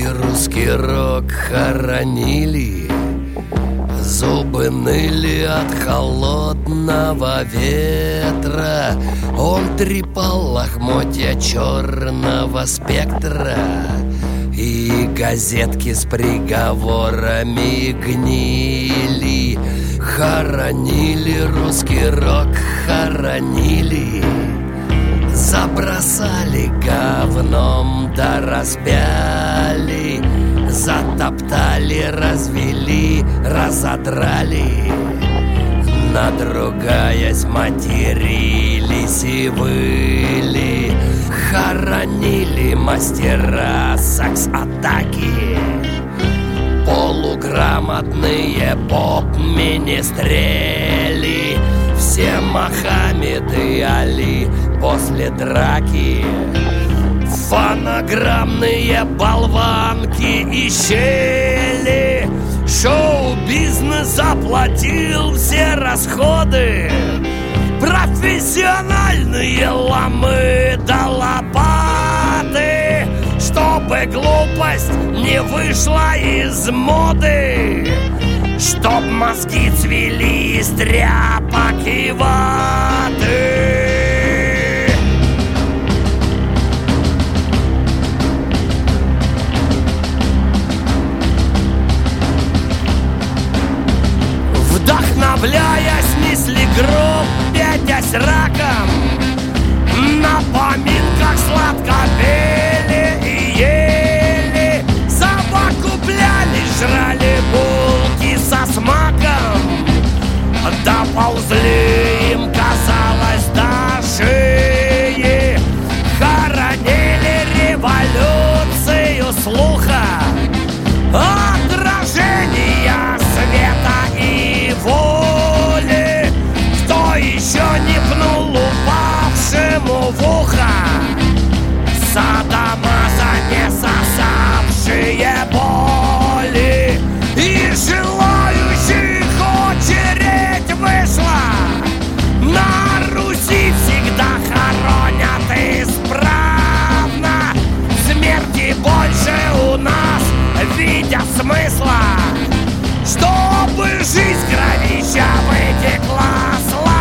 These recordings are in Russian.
И русский рок хоронили, зубы ныли от холодного ветра. Он трепал лохмотья черного спектра, и газетки с приговорами гнили. Хоронили русский рок, хоронили, забросали говном да распяли, затоптали, развели, разодрали. Надругаясь, матерились и выли. Хоронили мастера сакс-атаки, полуграмотные поп-министрели, все Мохаммед и Али после драки. Фонограммные болванки и щели. Шоу-бизнес заплатил все расходы. Профессиональные ломы да лопаты, чтобы глупость не вышла из моды, чтоб мозги цвели из тряпок и ваты. Вдохновляясь, несли гроб, пятясь раком. На поминках сладко пели и ели, совокупляли, жрали булки со смаком. Доползли им, казалось, до шеи. Хоронили революцию слуха, отражения света и воли. Кто еще не пнул упавшему в ухо Саддама не сосавшие боли? И желающих очередь вышла. На Руси всегда хоронят исправно. Смерти больше у нас, видя смысла, чтобы жизнь кровища вытекла славно.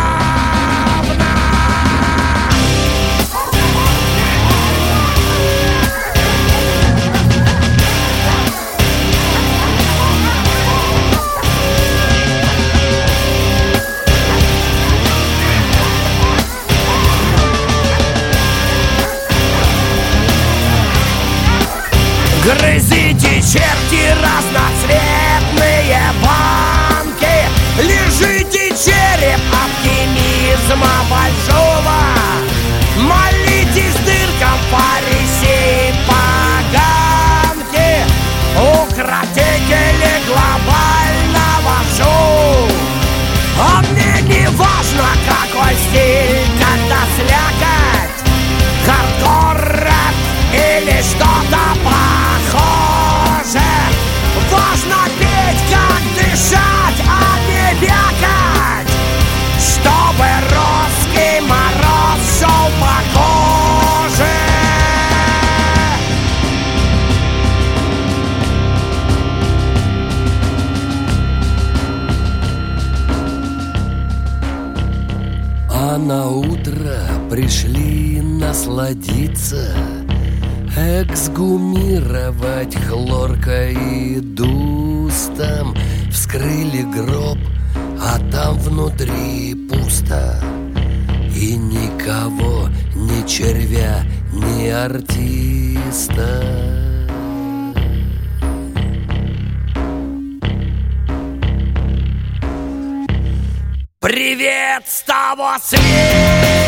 Грызите, черти, разноцветные банки, лежите, череп оптимизма большого. Молитесь дыркам фарисеи поганки, укротители глобального шоу. А мне не важно, какой стиль, когда слякоть, хардкор, рэп или что-то похоже. Важно петь, как дышать, а не вякать, чтобы русский мороз шел по коже. А на утро пришли насладиться, эксгумировать хлоркой и дустом. Вскрыли гроб, а там внутри пусто. И никого, ни червя, ни артиста. Привет с того света!